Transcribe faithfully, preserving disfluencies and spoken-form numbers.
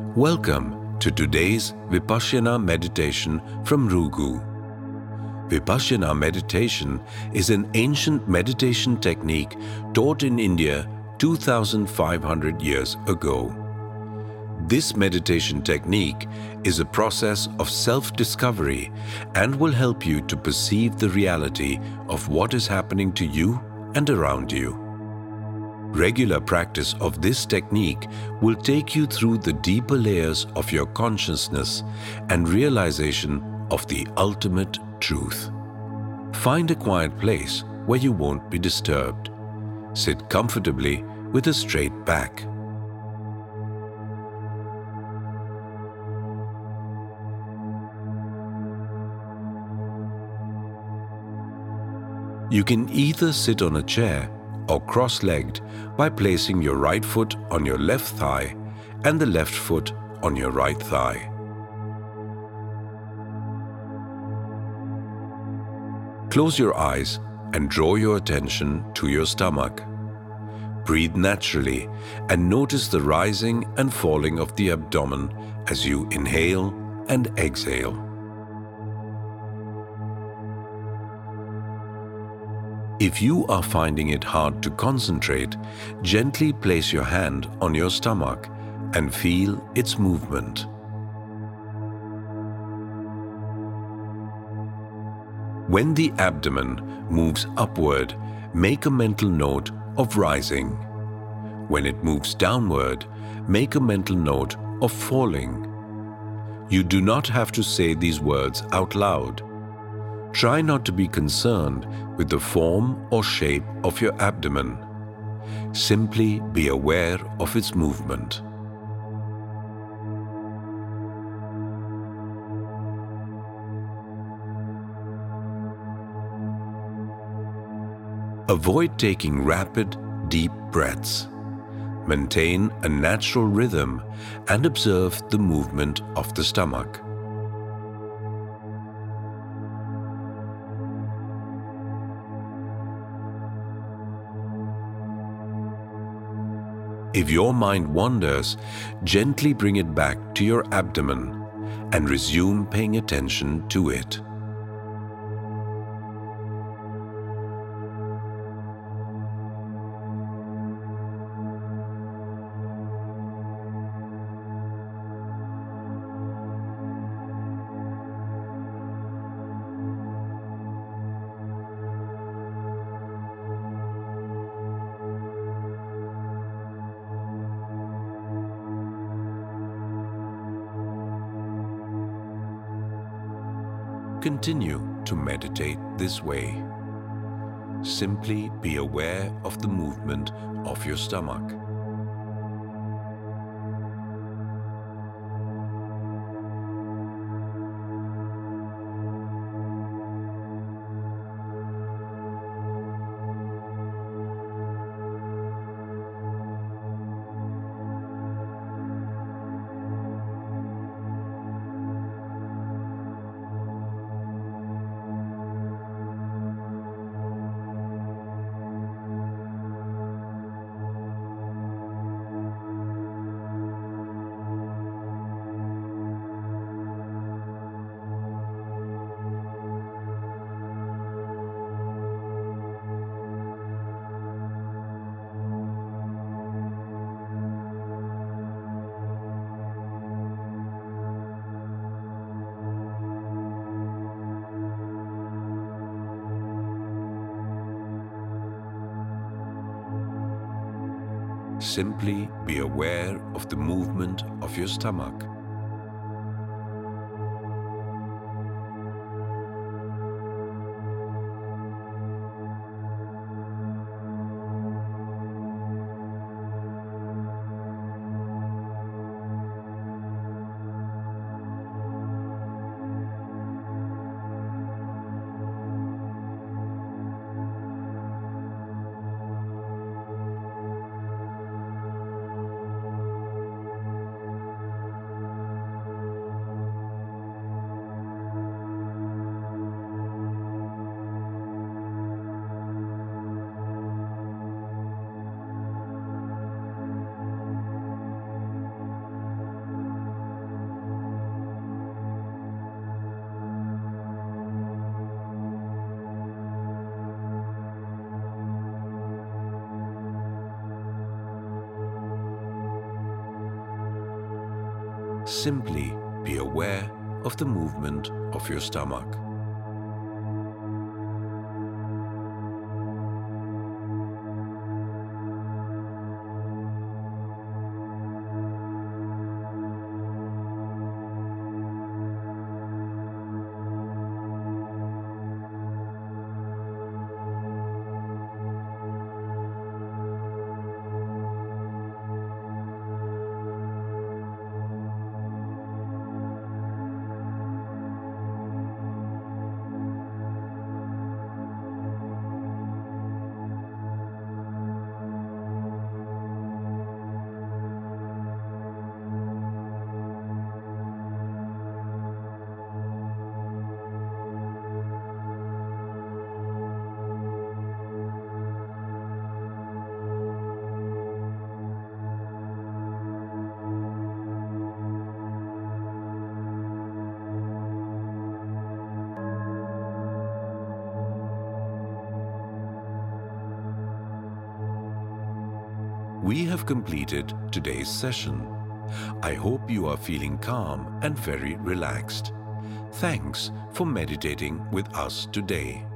Welcome to today's Vipassana meditation from Rugu. Vipassana meditation is an ancient meditation technique taught in India two thousand five hundred years ago. This meditation technique is a process of self-discovery and will help you to perceive the reality of what is happening to you and around you. Regular practice of this technique will take you through the deeper layers of your consciousness and realization of the ultimate truth. Find a quiet place where you won't be disturbed. Sit comfortably with a straight back. You can either sit on a chair or cross-legged by placing your right foot on your left thigh and the left foot on your right thigh. Close your eyes and draw your attention to your stomach. Breathe naturally and notice the rising and falling of the abdomen as you inhale and exhale. If you are finding it hard to concentrate, gently place your hand on your stomach and feel its movement. When the abdomen moves upward, make a mental note of rising. When it moves downward, make a mental note of falling. You do not have to say these words out loud. Try not to be concerned with the form or shape of your abdomen. Simply be aware of its movement. Avoid taking rapid, deep breaths. Maintain a natural rhythm and observe the movement of the stomach. If your mind wanders, gently bring it back to your abdomen and resume paying attention to it. Continue to meditate this way. Simply be aware of the movement of your stomach. Simply be aware of the movement of your stomach. simply be aware of the movement of your stomach. We have completed today's session. I hope you are feeling calm and very relaxed. Thanks for meditating with us today.